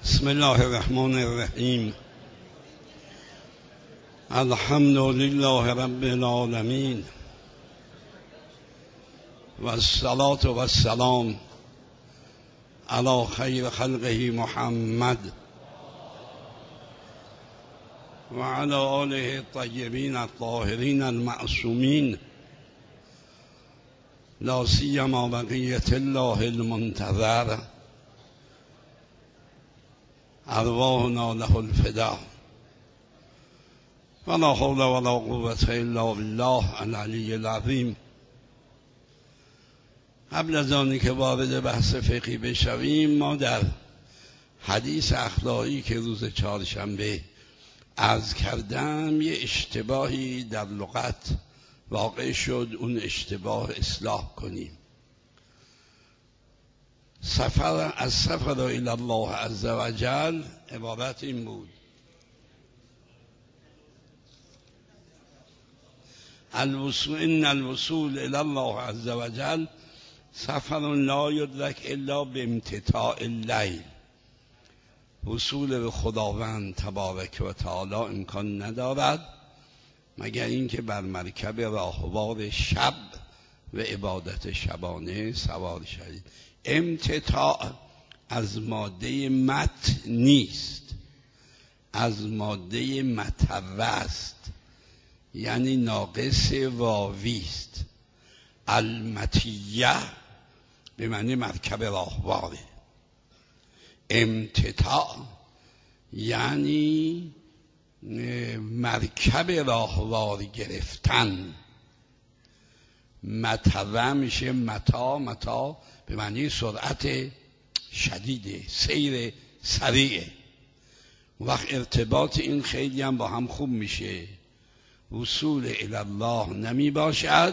بسم الله الرحمن الرحیم. الحمد لله رب العالمین و الصلاة و السلام علی خیر خلقه محمد و علی آله الطیبین الطاهرین المعصومین، لا سیما بقیة الله المنتظر، ارواحنا له الفداء، ولا حول ولا قوة الا بالله العلی العظیم. قبل از آنی که وارد بحث فقهی بشویم، ما در حدیث اخلاقی که روز چهارشنبه عرض کردم یه اشتباهی در لغت واقع شد، اون اشتباه اصلاح کنیم. از سفر الی الله عز و جل عبارت این بود: ان الوصول الی الله عز و جل سفر لا یدرک الا بامتتاع الليل. وصول به خداوند تبارک و تعالی امکان ندارد مگر اینکه بر مرکب راهوار شب و عبادت شبانه سوار شوید. امتتاع از ماده مت نیست، از ماده متوه است، یعنی ناقص واویست. المتیه به معنی مرکب راهواره. امتتاع یعنی مرکب راهوار گرفتن. متوه میشه متا به معنی سرعت شدیده، سیر سریعه. وقت ارتباط این خیلی هم با هم خوب میشه. وصول الی الله نمی باشد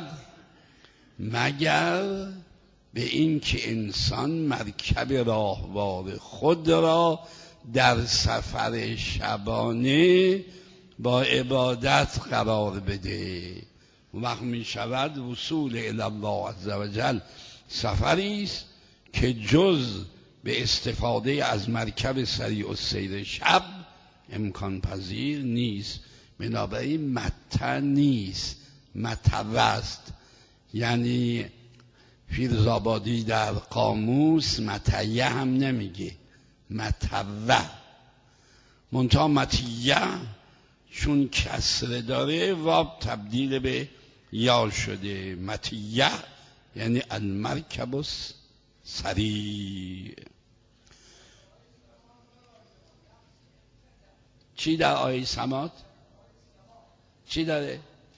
مگر به این که انسان مرکب راهوار خود را در سفر شبانه با عبادت قرار بده. وقت می شود وصول الی الله عز و جل سفری است که جز به استفاده از مرکب سریع السیر شب امکان پذیر نیست. بنابراین متع نیست، متوه است. یعنی فیروزآبادی در قاموس متیه هم نمیگه، متوه. منتها متیه چون کسره داره واب تبدیل به یا شده. متیه یعنی المرکب سریع. چی در آیه سمات؟ چی داره؟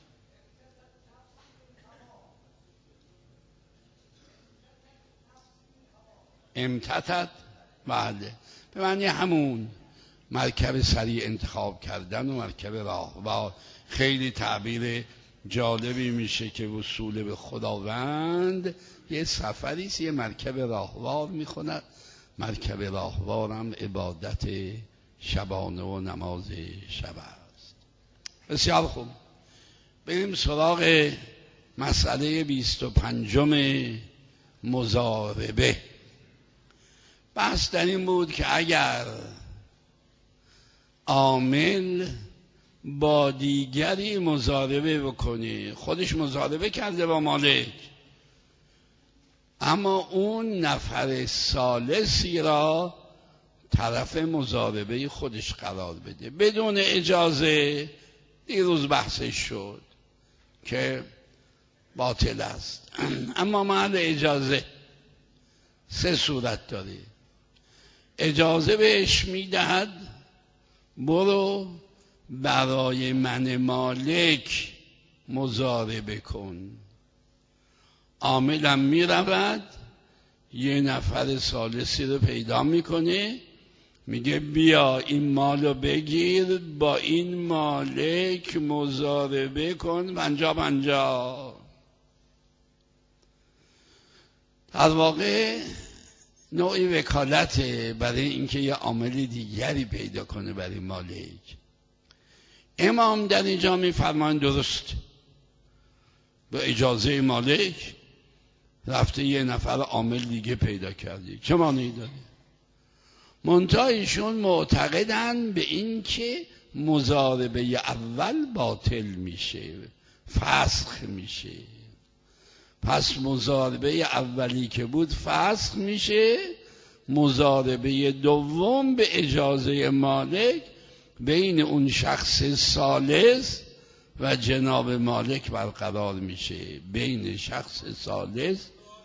امتتت بله، به معنی همون مرکب سریع انتخاب کردن و مرکب راهوار. خیلی تعبیر جالبی میشه که وصول به خداوند یه سفری است، یه مرکب راهوار میخوند. مرکب راهوار هم عبادت شبانه و نماز شب است. بسیار خوب، بریم سراغ مسئله 25 مضاربه. بحث در این بود که اگر عامل با دیگری مضاربه بکنه، خودش مضاربه کرده با مالک، اما اون نفر ثالثی را طرف مضاربه خودش قرار بده بدون اجازه، دیروز بحثش شد که باطل است. اما محل اجازه 3 صورت داره. اجازه بهش میدهد برو برای من مالک مضاربه کن. عاملم میرود یه نفر ثالثی رو پیدا میکنه، میگه بیا این مالو بگیر، با این مالک مضاربه کن 50-50. در واقع نوعی وکالت برای اینکه یه عامل دیگری پیدا کنه برای مالک. امام در اینجا میفرمایند درست، به اجازه مالک رفته یه نفر عامل دیگه پیدا کرده، چه مانعی داره؟ منتها ایشون معتقدن به این که مضاربه اول باطل میشه، فسخ میشه. پس مضاربه اولی که بود فسخ میشه، مضاربه دوم به اجازه مالک بین اون شخص ثالث و جناب مالک برقرار میشه. بین شخص ثالث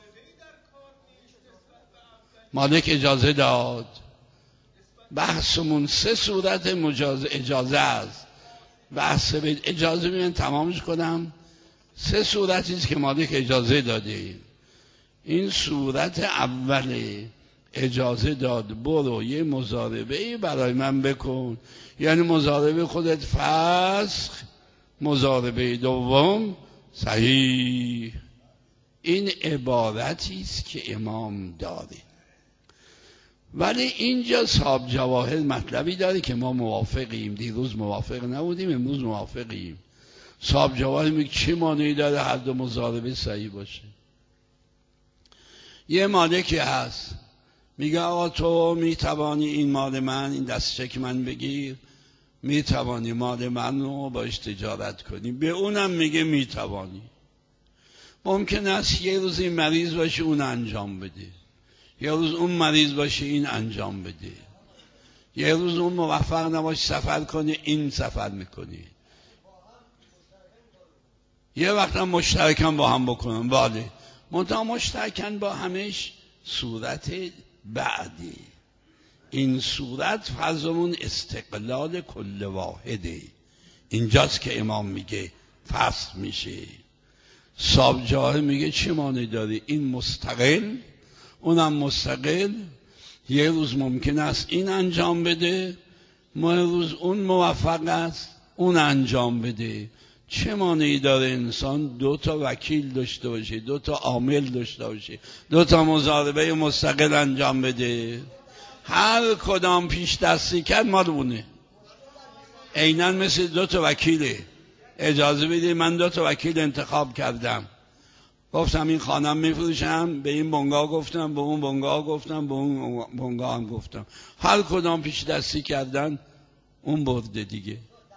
مالک اجازه داد. بحثمون 3 صورت اجازه است. بحث به اجازه میگن تمامش کنم. 3 صورتی است که مالک اجازه داده. این صورت اوله، اجازه داد برو یه مضاربه برای من بکن، یعنی مضاربه خودت فسخ، مضاربه دوم صحیح. این عبارتی است که امام داره. ولی اینجا صاحب جواهر مطلبی داره که ما موافقیم. دیروز موافق نبودیم، امروز موافقیم. صاحب جواهر میگه چه مانعی داره هر دو مضاربه صحیح باشه؟ یه مالکی هست میگه آقا تو میتوانی این مال من، این دستچه که من بگیر، میتوانی مال من رو باش تجارت کنی. به اونم میگه میتوانی. ممکن است یه روز این مریض باشه اون انجام بده، یه روز اون مریض باشه این انجام بده، یه روز اون موفق نباشه سفر کنه این سفر میکنه، یه وقت هم مشترکن با هم بکنن. بله، منتها مشترکن با همش صورت بعدی. این صورت فرضمون استقلال کل واحده. اینجاست که امام میگه فصل میشه. صاحب جواهر میگه چه معنی داره؟ این مستقل، اونم مستقل. یه روز ممکن است این انجام بده، یه روز اون موفق است اون انجام بده. چه مانعی داره انسان 2 وکیل داشته باشه، 2 عامل داشته باشه، 2 مضاربه مستقل انجام بده؟ هر کدام پیش دستی کرد مالونه. عیناً مثل 2 وکیله. اجازه بدید من 2 وکیل انتخاب کردم، گفتم این خانم میفروشم، به این بنگاه گفتم، به اون بنگاه گفتم، به اون بنگاه هم گفتم. هر کدام پیش دستی کردن اون برده دیگه.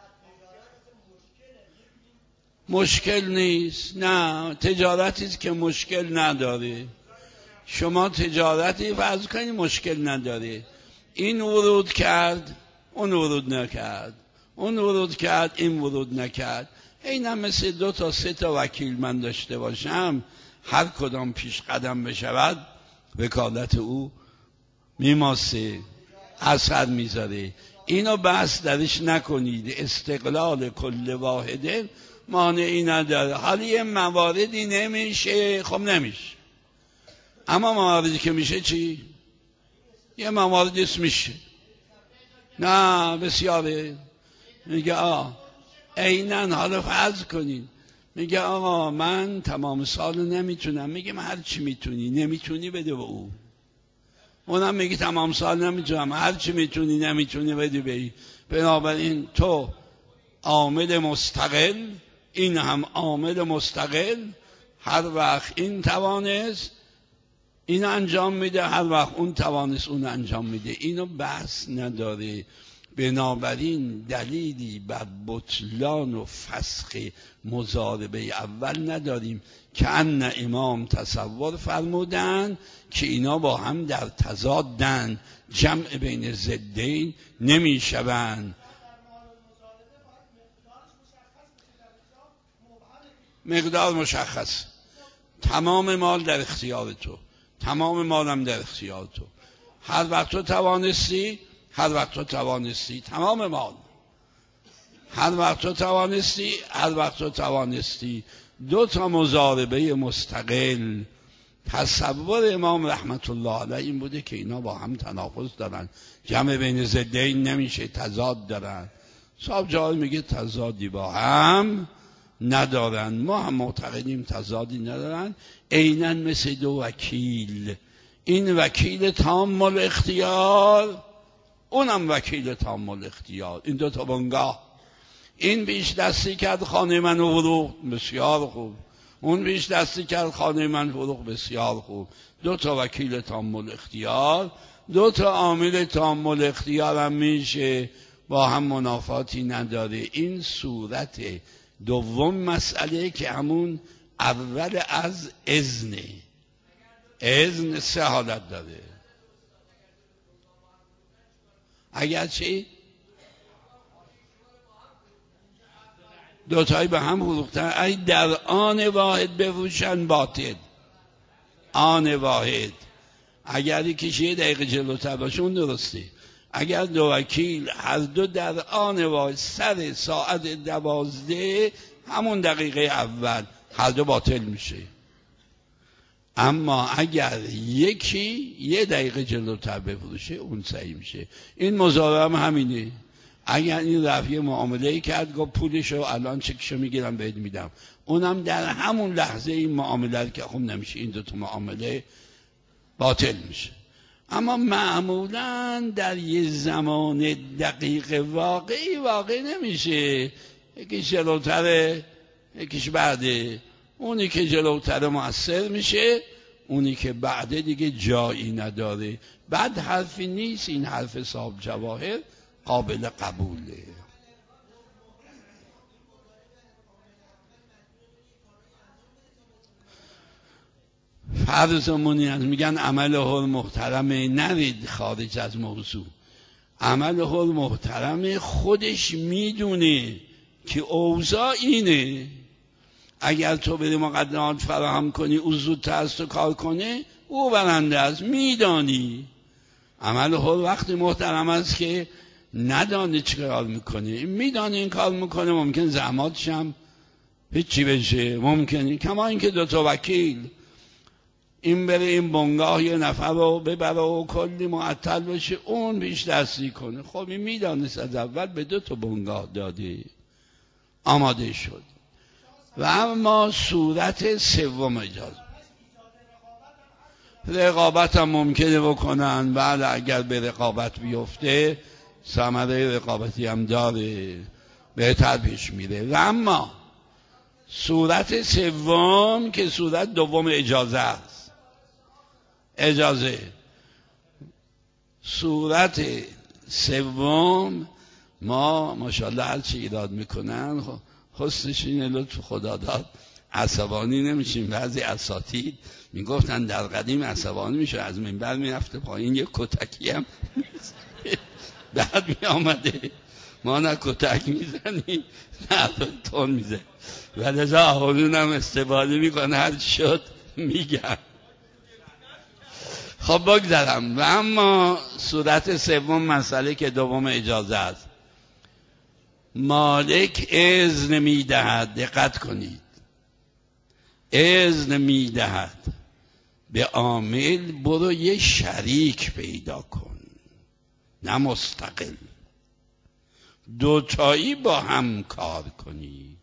مشکل نیست. نه، تجارتی است که مشکل نداره. شما تجارتی فرض کنید مشکل نداره. این ورود کرد اون ورود نکرد، اون ورود کرد این ورود نکرد. اینم مثل 2 3 وکیل من داشته باشم، هر کدام پیش قدم بشود وکالت او میماسه، اثر میذاره. اینو بحث درش نکنید. استقلال کل واحده مانعی نداره. حالا یه مواردی نمیشه، خب نمیشه، اما مواردی که میشه چی؟ یه مواردی میشه. نه بسیاره. میگه عیناً حالا فرض کنین میگه آقا من تمام سال نمیتونم. میگه من هر چی میتونی، نمیتونی بده به او. اونم میگه تمام سال نمیتونم، هر چی میتونی نمیتونی بده به این. بنابراین تو عامل مستقل، این هم عامل مستقل. هر وقت این توانست این انجام میده، هر وقت اون توانست اون انجام میده. اینو بحث نداره. بنابراین دلیلی بر بطلان و فسخ مضاربه اول نداریم که ان امام تصور فرمودن که اینا با هم در تضادن، جمع بین ضدین نمیشوند. مقدار مشخص. تمام مال در اختیار تو، تمام مالم در اختیار تو. هر وقت تو توانستی، هر وقت تو توانستی، تمام مال. هر وقت تو توانستی، هر وقت تو توانستی. 2 مضاربه مستقل. تصور امام رحمت الله علیه این بوده که اینا با هم تناقض دارن، جمع بین ضدین نمیشه، تضاد دارن. صاحب جواهر میگه تضادی با هم ندارن. ما هم معتقدیم تضادی ندارن. عیناً مثل 2 وکیل. این وکیل تام الاختیار، اونم وکیل تام الاختیار. این 2 بنگاه. این بیش دستی کرد خانه من فروخت، بسیار خوب. اون بیش دستی کرد خانه من فروخت، بسیار خوب. 2 وکیل تام الاختیار دو تا عامل تامل اختیارم میشه، با هم منافاتی نداره. این صورت دوم مسئله که همون اول از اذنه. اذن سه حالت داره. اگر چی؟ دوتایی به هم فروختن، ای در آن واحد بفروشن باطل. آن واحد اگر یکیش یه دقیقه جلوتر باشه اون درسته. اگر دو وکیل هر دو در آن واحد سر ساعت 12 همون دقیقه اول هر دو باطل میشه. اما اگر یکی یه دقیقه جلوتر بفروشه اون صحیح میشه. این مزارع هم همینه. اگر این رفیع معامله کرد گفت پولشو الان چکشو میگیرم بهت میدم، اونم در همون لحظه این معامله که خب نمیشه، این دوتا معامله باطل میشه. اما معمولا در یه زمان دقیق واقع نمیشه. یکیش جلوتره یکیش بعده، اونی که جلوتر مؤثر میشه، اونی که بعده دیگه جایی نداره. بعد حرفی نیست، این حرف صاحب جواهر قابل قبوله. فرضمونی هست میگن عمل حر محترمه، نرید خارج از موضوع. عمل حر محترمه، خودش میدونه که اوضاع اینه. اگر تو بری مقدمات فراهم کنی او زودتر از تو کار کنه، او برنده است، میدانی. عمل حر وقتی محترم است که ندانه چه کار میکنه، میدانه این کار میکنه، ممکن زحماتش هم هیچی بشه، ممکنه. کما اینکه دوتا وکیل این بره این بنگاه یه نفر رو ببره و کلی معطل بشه، اون بیش دستی کنه. خب این میدانست از اول به دو تا بنگاه داده، آماده شد. و اما صورت سوم اجازه رقابت هم ممکنه بکنن. بعد اگر به رقابت بیفته ثمره رقابتی هم داره، بهتر پیش میره. و اما صورت سوم که صورت دوم اجازه است. اجازه صورت سوم ما ماشاءالله هر چی ایراد میکنن حسنش اینه، لطف خدا داد، عصبانی نمیشیم. بعضی اساتید میگفتن در قدیم عصبانی میشه، از منبر میرفته پایین یه کتکی هم بعد میامده، ما نه کتک میزنیم نه تون میزنیم. و لذا آقایون هم استفاده میکنه، هر شد میگن. خب بگذارم. و اما صورت سوم مسئله که دوم اجازه است. مالک اذن میدهد، دقت کنید، اذن میدهد به عامل برو یه شریک پیدا کن، نه مستقل، دوتایی با هم کار کنید.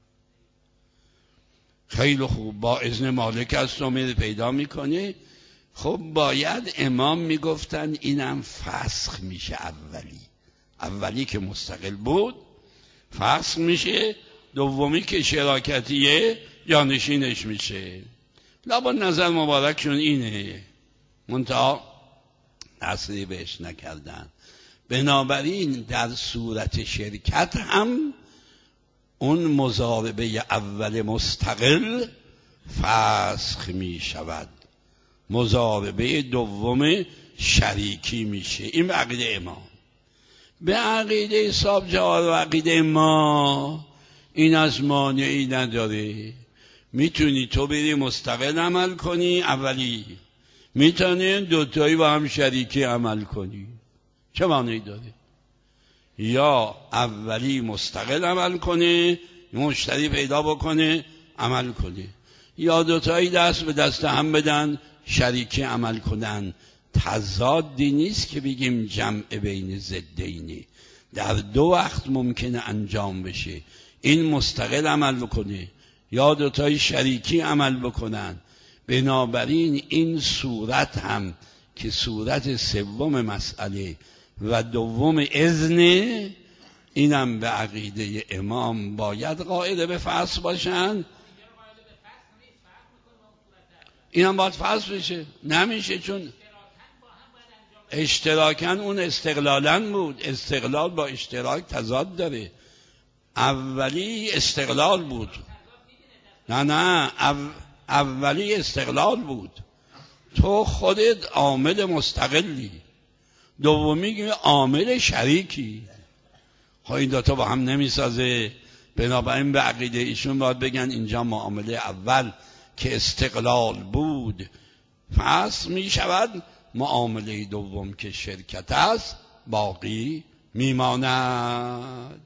خیلی خوب، با اذن مالک است و میره پیدا میکنه. خب باید امام میگفتن اینم فسخ میشه. اولی که مستقل بود فسخ میشه، دومی که شراکتیه جانشینش میشه. لابد نظر مبارکشون اینه، منتها تصریح بهش نکردن. بنابراین در صورت شرکت هم اون مضاربه اول مستقل فسخ میشود، مضاربه دوم شریکی میشه. این به عقیده امام. به عقیده صاحب جواهر و عقیده ما این از مانعی نداره. میتونی تو بری مستقل عمل کنی، اولی میتونی دوتایی با هم شریکی عمل کنی، چه مانعی داره؟ یا اولی مستقل عمل کنه، مشتری پیدا بکنه عمل کنه، یا دوتایی دست به دست هم بدن شریکی عمل کنن. تضادی نیست که بگیم جمع بین ضدینی، در دو وقت ممکنه انجام بشه. این مستقل عمل بکنه یا دوتای شریکی عمل بکنن. بنابراین این صورت هم که صورت سوم مسئله و دوم اذن، اینم به عقیده امام باید قائل به فصل باشن. اینم باید فصل بشه، نمیشه چون اشتراکن اون استقلالن بود. استقلال با اشتراک تضاد داره. اولی استقلال بود. نه اولی استقلال بود. تو خودت عامل مستقلی، دومی عامل شریکی. این دوتا با هم نمیسازه. بنابراین به عقیده ایشون باید بگن اینجا معامله اول که استقلال بود پس می شود، معامله دوم که شرکت است باقی میماند.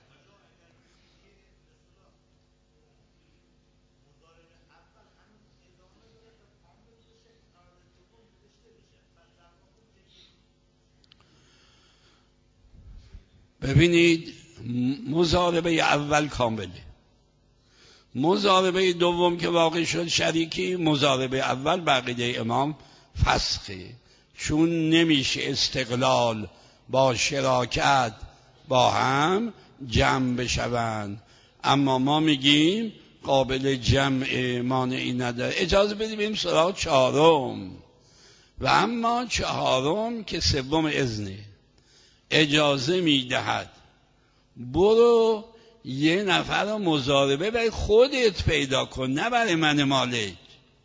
ببینید مضاربه اول کامله، مضاربه دوم که واقع شد شریکی، مضاربه اول بقیده امام فسخه، چون نمیشه استقلال با شراکت با هم جمع بشوند. اما ما میگیم قابل جمع مانعی نداره. اجازه بدیم بریم سراغ چهارم. و اما چهارم که سوم اذنه، اجازه میدهد برو یه نفر رو مضاربه برای خودت پیدا کن، نه برای من مالک.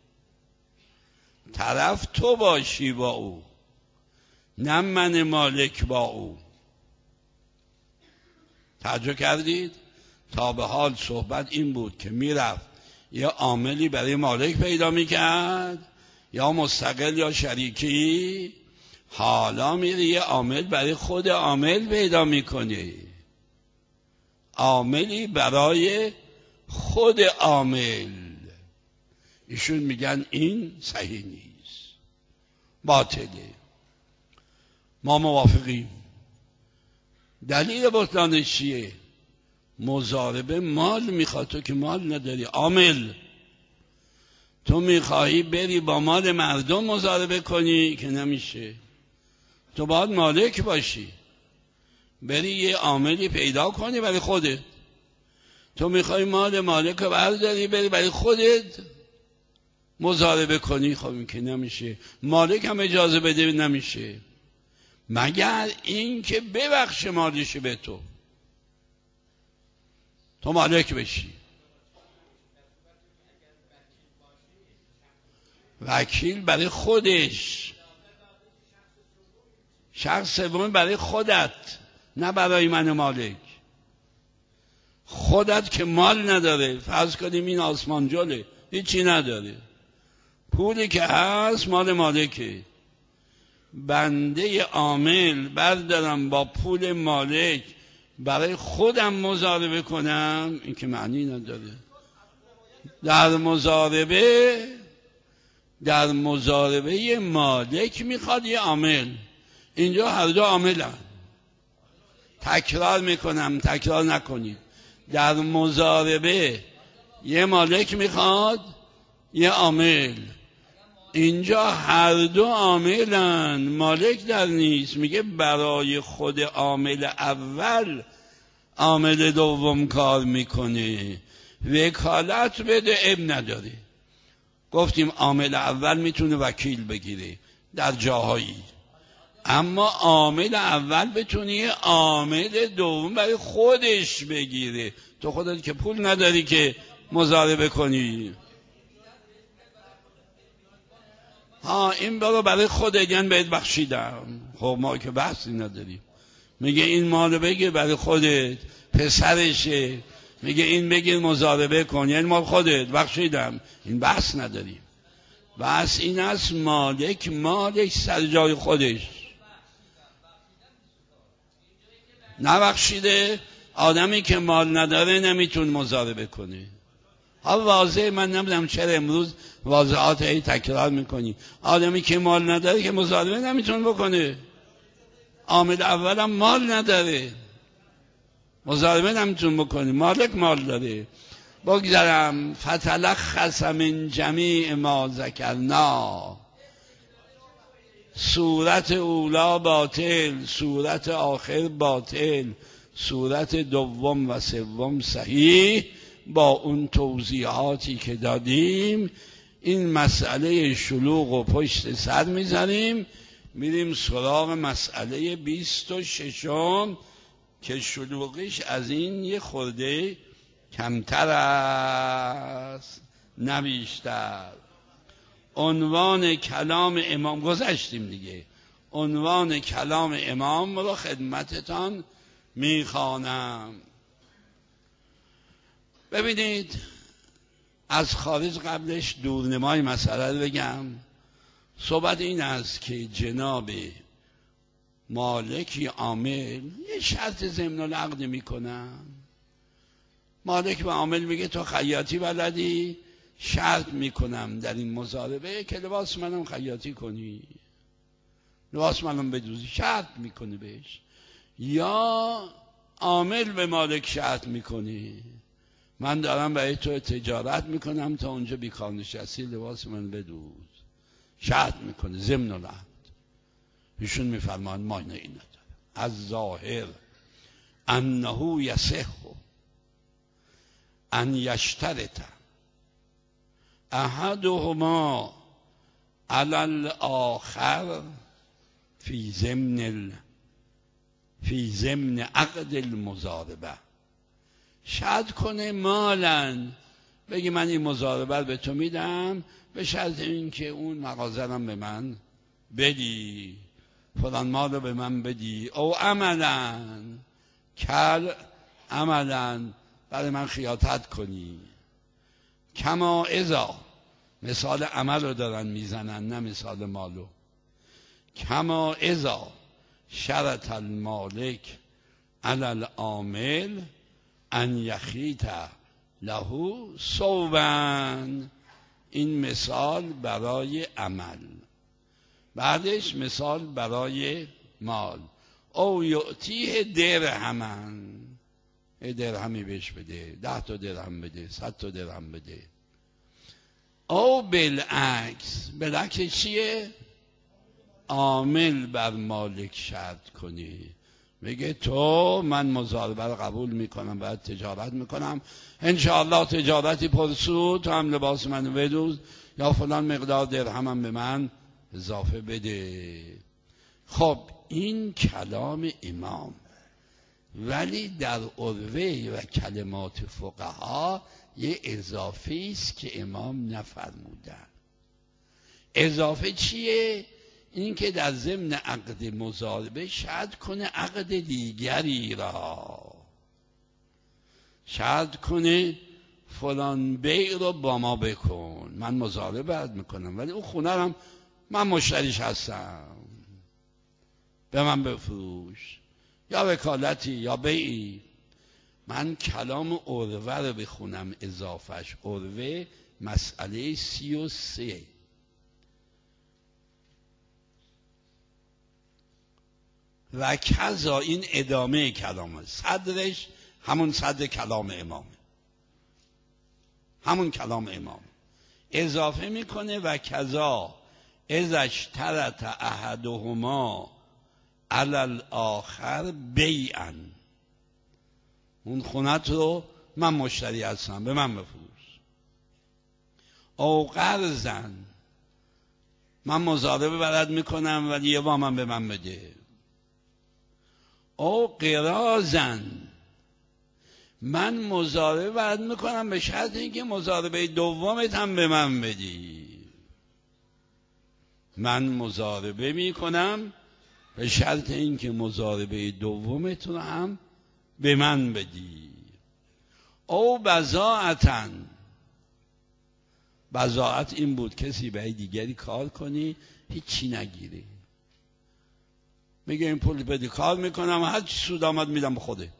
طرف تو باشی با او، نه من مالک با او. توجه کردید؟ تا به حال صحبت این بود که میرفت یه عاملی برای مالک پیدا میکرد، یا مستقل یا شریکی. حالا میره یه عامل برای خود عامل پیدا میکنه، عاملی برای خود عامل. ایشون میگن این صحیح نیست، باطله. ما موافقیم. دلیل بطلانش چیه؟ مضاربه مال میخواد، تو که مال نداری عامل. تو میخواهی بری با مال مردم مضاربه کنی که نمیشه، تو باید مالک باشی، بری یه عاملی پیدا کنی برای خودت. تو میخوای مال مالک رو برداری بری برای خودت مضاربه کنی، خب این که نمیشه. مالک هم اجازه بده نمیشه، مگر این که ببخش مالش به تو مالک بشی. وکیل برای خودش، شخص سوم برای خودت، نه برای من مالک. خودت که مال نداره، فرض کنیم این آسمان جله هیچی نداره، پولی که هست مال مالکه، بنده عامل بردارم با پول مالک برای خودم مضاربه کنم، این که معنی نداره. در مضاربه مالک میخواد یه عامل، اینجا هر دو عاملن. تکرار میکنم، تکرار نکنید. در مضاربه یه مالک میخواد یه عامل، اینجا هر دو عاملن، مالک در نیست. میگه برای خود عامل اول عامل دوم کار میکنه، وکالت بده اب نداره. گفتیم عامل اول میتونه وکیل بگیره در جاهایی، اما عامل اول بتونی عامل دوم برای خودش بگیره. تو خودت که پول نداری که مضاربه کنی. این برو برای خودت، یعنی بهت بخشیدم. خب ما که بحثی نداریم. میگه این مالو بگیر برای خودت، پسرشه، میگه این بگیر مضاربه کن، یعنی مال خودت، بخشیدم. این بحث نداریم. بحث این است مالک سر جای خودش نبخشیده. آدمی که مال نداره نمیتونه مضاربه کنه. واضحه، من نمیدونم چرا امروز واضحات هی تکرار میکنی. آدمی که مال نداره که مضاربه نمیتونه بکنه. عامل اولم مال نداره، مضاربه نمیتونه بکنه. مالک مال داره. بگذارم فتلخص من جمیع ما ذکرنا، صورت اولا باطل، صورت آخر باطل، صورت دوم و سوم صحیح. با اون توضیحاتی که دادیم این مسئله شلوغ و پشت سر میزنیم. میریم سراغ مسئله 26 که شلوغیش از این یه خورده کمتر است نه بیشتر. عنوان کلام امام گذشتیم دیگه. عنوان کلام امام رو خدمتتان میخوانم. ببینید از خارج قبلش دورنمای مسئله رو بگم. صحبت این است که جناب مالکی عامل یه شرط ضمن العقد میکنن. مالک به عامل میگه تو خیاطی بلدی، شرط میکنم در این مضاربه که لباس منم خیاطی کنی، لباس منم بدوزی، شرط میکنه بهش. یا عامل به مالک شرط میکنه من دارم برای تو تجارت میکنم تا اونجا بیکار نشستی لباس من بدوز، شرط میکنه ضمن العقد. ایشون میفرمان مانع این نداره. از ظاهر انه یصح ان یشترط احدهما علی الاخر فی ضمن عقد المضاربه. شرط کنه مالن، بگی من این مضاربه رو به تو میدم به شرط این که اون مغازه رو به من بدی، فلان مال رو به من بدی. او عملا کل عملا برای من خیاطت کنی. کما اذا، مثال عمل رو دارن میزنن نه مثال مالو. کما اذا شرط المالک علی العامل ان یخیط له ثوبا. این مثال برای عمل. بعدش مثال برای مال. او یعطیه درهمن، درهمی بهش بده، 10 تا درهم بده، 100 تا درهم بده. او بالعکس، بالعکس چیه؟ عامل بر مالک شرط کنی، میگه تو من مضاربه رو قبول میکنم، باید تجارت میکنم، انشاءالله تجارتی پرسود، تو هم لباس منو بدوز یا فلان مقدار درهمم به من اضافه بده. خب این کلام امام، ولی در عروه و کلمات فقها یه اضافه است که امام نفرمودن. اضافه چیه؟ این که در ضمن عقد مضاربه شرط کنه عقد دیگری را، شرط کنه فلان بیع رو با ما بکن، من مضاربه میکنم ولی اون خونه هم من مشتریش هستم، به من بفروش، یا وکالتی یا بیعی. من کلام عروه رو بخونم اضافهش. عروه مسئله 33. و کذا، این ادامه کلامه، صدرش همون صدر کلام امامه، همون کلام امام. اضافه میکنه و کذا اذا اشترط احدهما علی الاخر بیعا. اون خونت رو من مشتری هستم، به من بفروش. او قرضن، من مضاربه بلد میکنم ولی یه وامم به من بده. او قراضن، من مضاربه بلد میکنم به شرط اینکه مضاربه دومت هم به من بدی. من مضاربه میکنم به شرط اینکه مضاربه دومت رو هم به من بدی. او بضاعتن، بضاعت این بود کسی برای دیگری کار کنی هیچی نگیره، میگه این پول بدی کار میکنم هر چی سود آمد میدم به خودت.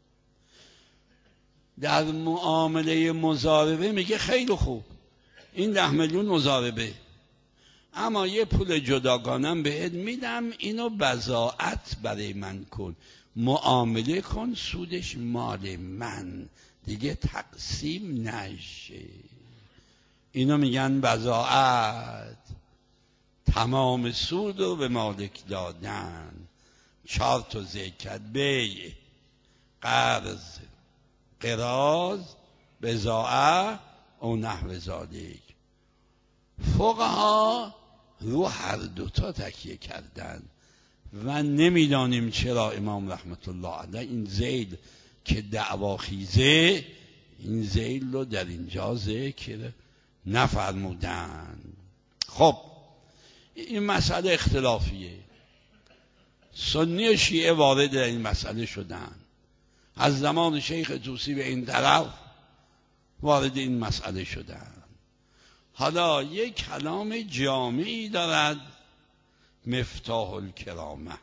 در معامله مضاربه میگه خیلی خوب این 10 میلیون مضاربه، اما یه پول جداگانم بهت میدم، اینو بضاعت برای من کن، معامله کن، سودش مال من دیگه تقسیم نشه. اینو میگن بضاعت. تمام سود رو به مالک دادن. 4 تا ذکر کرد: بیع، قرض، قراض، بضاعه او نحو ذالک. فقها رو هر دوتا تکیه کردن و نمیدانیم چرا امام رحمت الله علیه این ذیل که دعواخیزه این ذیل رو در اینجا ذکر نفرمودن. خب این مسئله اختلافیه، سنی و شیعه وارد در این مسئله شدن، از زمان شیخ طوسی به این طرف وارد این مسئله شدن. حالا یک کلام جامعی دارد مفتاح الکرامه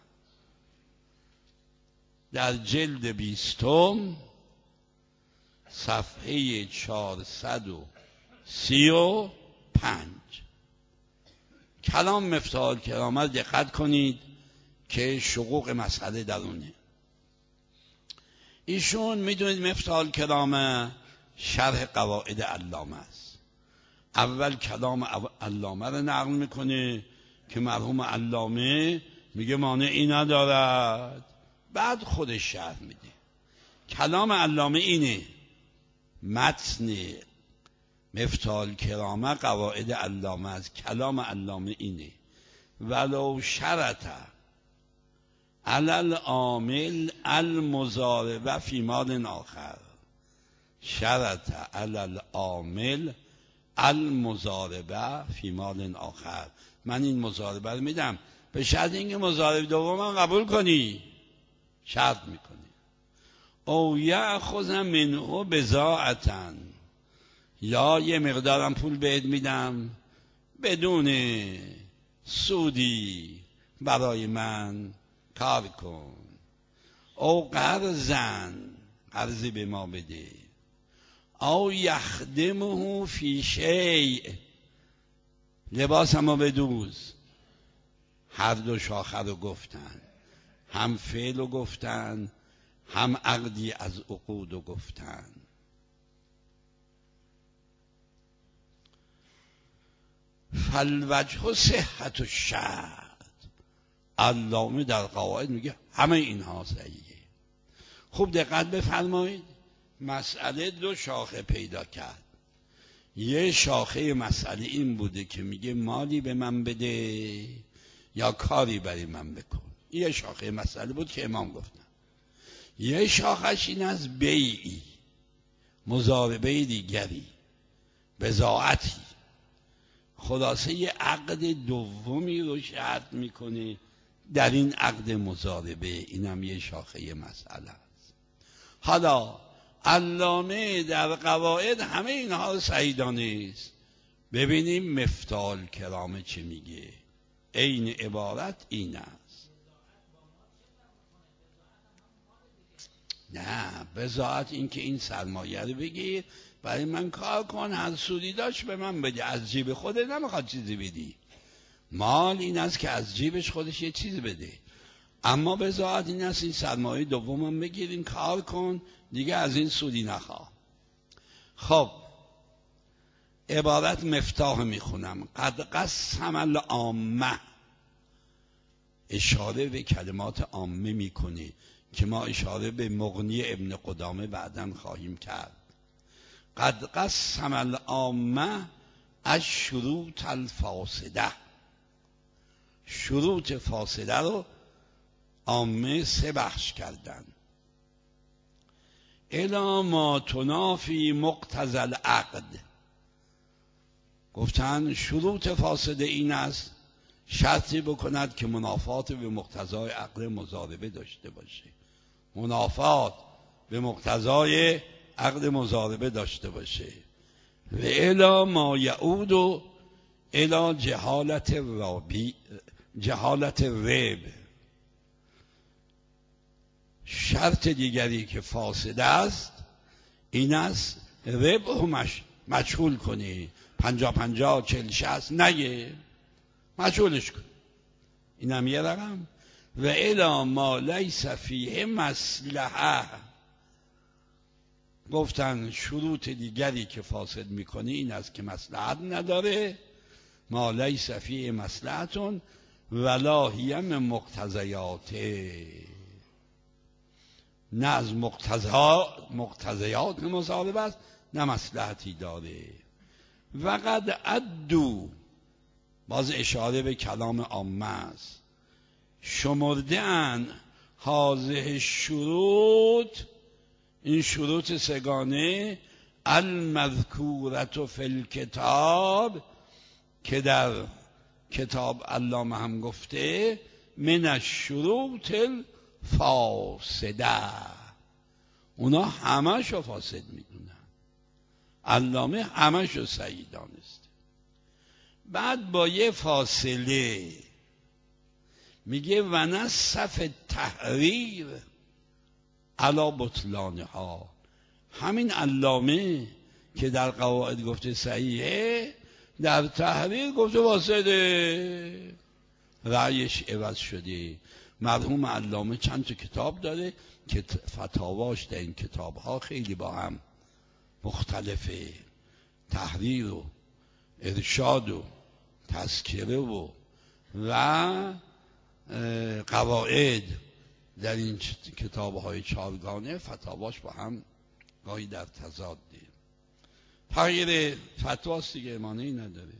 در جلد 20 صفحه 435. کلام مفتاح الکرامه دقت کنید که شقوق مسئله درونه. ایشون میدونید مفتاح الکرامه شرح قواعد علامه است. اول کلام علامه رو نقل میکنه که مرحوم علامه میگه مانعی ندارد، بعد خودش شرح میده. کلام علامه اینه، متن مفتاح الکرامه قواعد علامه است. کلام علامه اینه ولو شرط علی العامل المضاربه فی مال آخر، شرط علی العامل المضاربه فی مال آخر. من این مضاربه رو میدم به شرط اینکه مضارب دوم قبول کنی، شرط میکنی. او یأخذ منه بضاعة، یا یه مقدارم پول بهت میدم بدون سودی برای من کار کن. او قرضن، قرضی به ما بده. او یخدمه فی شیء، لباسمو بدوز. هر دو شاخه رو گفتن، هم فعل رو گفتن هم عقدی از عقود رو گفتن. فالوجه صحت الشرط، علامه در قواعد میگه همه اینها صحیحه. خوب دقت بفرمایید، مسئله دو شاخه پیدا کرد. یه شاخه مسئله این بوده که میگه مالی به من بده یا کاری برای من بکن. یه شاخه مسئله بود که امام گفتن. یه شاخش این از بیعی، مضاربه دیگری، بضاعتی. خلاصه یه عقد دومی رو شرط میکنه در این عقد مضاربه. اینم یه شاخه مسئله است. حالا علامه در قواعد همه اینها رو صحیح دانست. ببینیم مفتاح الکرامه چه میگه. عین عبارت این است. نه، بضاعت این که این سرمایه رو بگیر برای من کار کن، هر سودی داشت به من بده. از جیب خودت نمیخواد چیزی بدی. مال این است که از جیبش خودش یه چیزی بده. اما بضاعت این است این سرمایه دومم بگیر، این کار کن، دیگه از این سودی نخواه. خب عبارت مفتاح میخونم. قد قسم العامه، اشاره به کلمات عامه میکنه که ما اشاره به مغنی ابن قدامه بعداً خواهیم کرد. قد قسم العامه الشروط الفاسده، شروط فاسده رو عامه سه بخش کردن. الی ما تنافی مقتضی العقد، گفتن شروط فاسده این است شرطی بکند که منافات به مقتضای عقد مضاربه داشته باشه. منافات به مقتضای عقد مضاربه داشته باشه. و الی ما یعود و الی جهالت ریب، شرط دیگری که فاسده است این است ریب رو مجهول کنی. 50-50 40-60 نگه، مجهولش کن. این هم یه رقم. و الی ما لیس فیه مصلحه، گفتن شروط دیگری که فاسد میکنی این است که مصلحت نداره. ما لیس فیه مصلحتون ولا هی من مقتضیاته، نه از مقتضیات مضاربه است نه مصلحتی داره. و قد عدو باز اشاره به کلام عامه است. شمرده‌اند هذه شروط، این شروط سگانه، المذکورة فی الکتاب، که در کتاب علامه هم گفته، من الشروط الفاسده، اونا همه‌شو فاسد میدونن، علامه همه‌شو صحیح دانسته. بعد با یه فاصله میگه و نصف تحریر علی بطلانها، همین علامه که در قواعد گفته صحیحه، در تحریر گفته واسده، رأیش عوض شده. مرحوم علامه چند تا کتاب داره که فتاواش در این کتابها خیلی با هم مختلفه، تحریر و ارشاد و تذکره و قواعد، در این کتاب‌های چارگانه فتاواش با هم گاهی در تضاده. تغییر فتواست دیگه، مانعی نداره.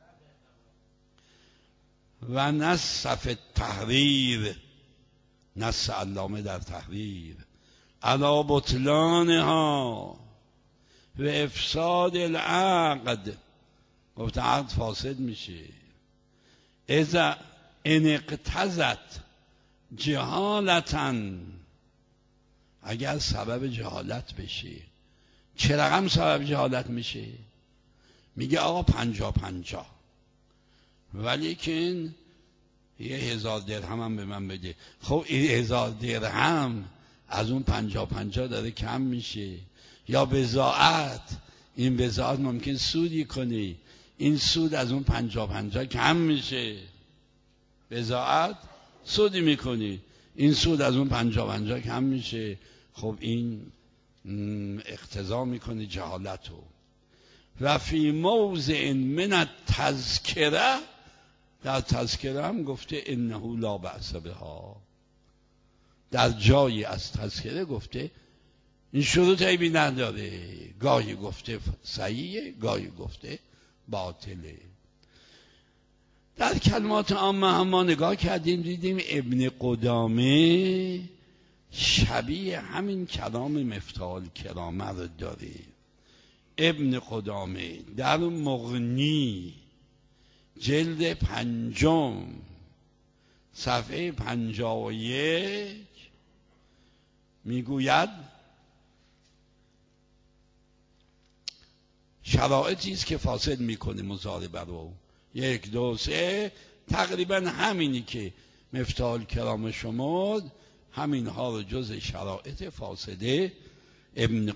و نصف تحریر، نص علامه در تحریر، علی بطلانها و افساد العقد، گفته عقد فاسد میشه. اذا انقتضت جهالتاً، اگر سبب جهالت بشه. چه رقم سبب جهالت میشه؟ میگه آقا 50-50، ولیکن 1000 درهم هم به من بده. خب 1000 درهم از اون 50-50 داره کم میشه. یا بضاعت، این بضاعت ممکن سودی کنه، این سود از اون 50-50 کم میشه. بضاعت سودی میکنی، این سود از اون 50-50 کم میشه. خب این اقتضا میکنه جهالتو. و فی موضع من التذکره، در تذکره هم گفته انه لا بأس بها، در جایی از تذکره گفته این شروط عیبی نداره، گاهی گفته صحیحه، گاهی گفته باطله. در کلمات عامه هم ما نگاه کردیم، دیدیم ابن قدامه شبیه همین کلام مفتاح الکرامه رو داره. ابن قدامه در مغنی جلد 5 صفحه 51 میگوید شرایطی است که فاسد میکنه مضاربه رو، 1 2 3، تقریبا همینی که مفتاح الکرامه شمرد، همین ها رو جز شرایط فاسده ابن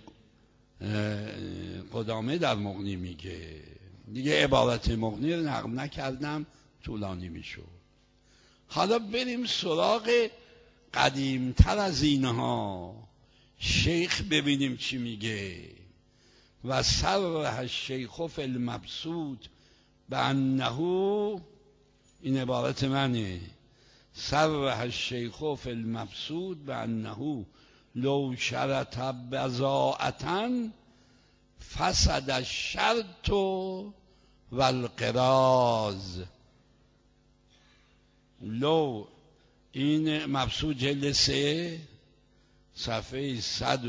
قدامه در مغنی میگه. دیگه عبارت مغنی رو نقل نکردم، طولانی میشد. حالا بریم سراغ قدیمتر از اینها، شیخ ببینیم چی میگه. و صرح الشیخ فی المبسوط بانه، این عبارت منه، صرح الشیخ فی المبسوط بانه لو شرط بضاعة فسد الشرط والقراض. لو، این مبسوط جلد 3 صفحه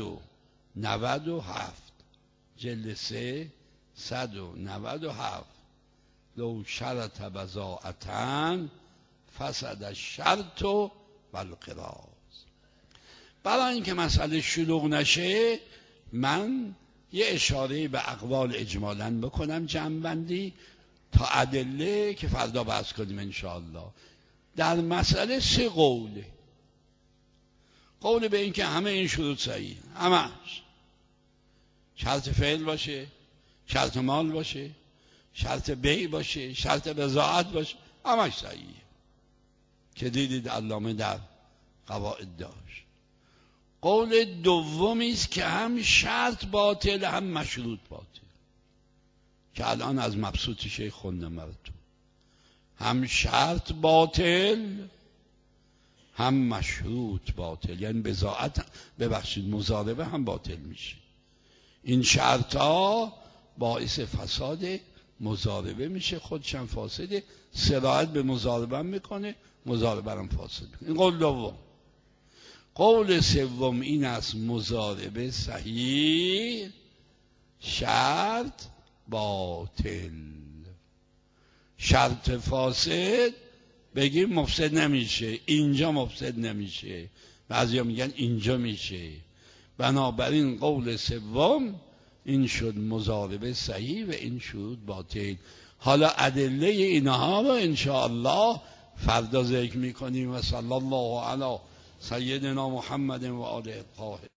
197، جلد 3 197. لو شرط بضاعة فسد الشرط والقراض. برای اینکه مسئله شلوغ نشه، من یه اشاره به اقوال اجمالاً بکنم، جمع‌بندی تا ادله که فردا بحث کنیم انشاءالله. در مسئله 3 قوله. قول به این که همه این شروط صحیح، همش شرط فعل باشه، شرط مال باشه، شرط بیع باشه، شرط بضاعت باشه، همش صحیحه که دیدید علامه در قواعد داشت. قول دومی است که هم شرط باطل هم مشروط باطل، که الان از مبسوط شیخ خوندم براتون. هم شرط باطل هم مشروط باطل، یعنی بضاعت، ببخشید مضاربه هم باطل میشه. این شرط ها باعث فساد مضاربه میشه، خودشم فاسده، سراحت به مضاربه میکنه، مضاربه هم فاسد میکنه. این قول دوم. قول سوم این است مضاربه صحیح، شرط باطل. شرط فاسد بگیم مفسد نمیشه، اینجا مفسد نمیشه، بعضیا میگن اینجا میشه. بنابراین قول سوم این شد مضاربه صحیح و این شد باطل. حالا ادله اینها رو انشاءالله فردا ذکر میکنیم. و صلی الله علی سیدنا محمد و آله الطاهرین.